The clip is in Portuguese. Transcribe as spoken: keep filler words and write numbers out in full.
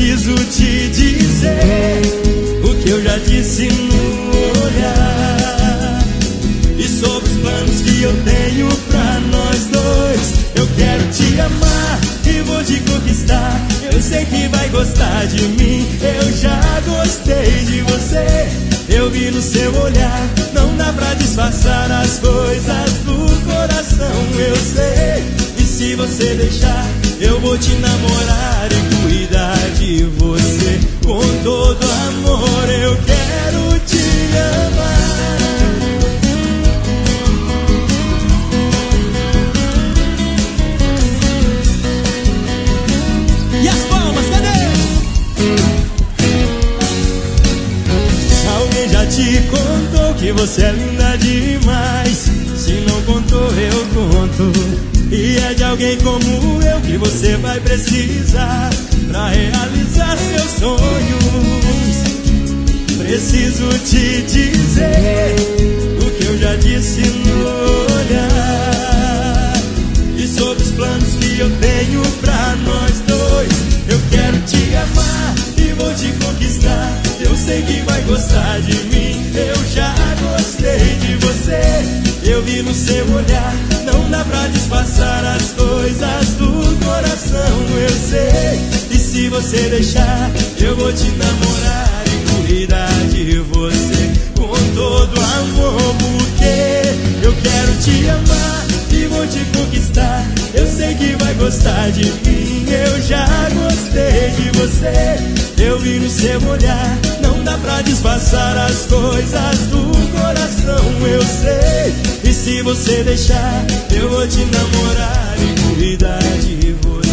preciso te dizer o que eu já disse no olhar. E sobre os planos que eu tenho pra nós dois, eu quero te amar e vou te conquistar. Eu sei que vai gostar de mim, eu já gostei de você. Eu vi no seu olhar, não dá pra disfarçar as coisas do coração, eu sei. E se você deixar, eu vou te namorar e cuidar de você com todo amor. Eu quero te amar. E as palmas, cadê? Alguém já te contou que você é linda demais? Se não contou, eu conto. E é de alguém como eu que você vai precisar pra realizar seus sonhos. Preciso te dizer o que eu já disse no olhar. E sobre os planos que eu tenho pra nós dois, eu quero te amar e vou te conquistar. Eu sei que vai gostar de mim, eu já gostei de você. Eu vi no seu olhar, não dá pra disfarçar as coisas do coração, eu sei. E se você deixar, eu vou te namorar e cuidar de você com todo amor. Porque eu quero te amar e vou te conquistar. Eu sei que vai gostar de mim, eu já gostei de você. Eu vi no seu olhar, não dá pra disfarçar as coisas do coração, eu sei. E se você deixar, eu vou te namorar e cuidar de você.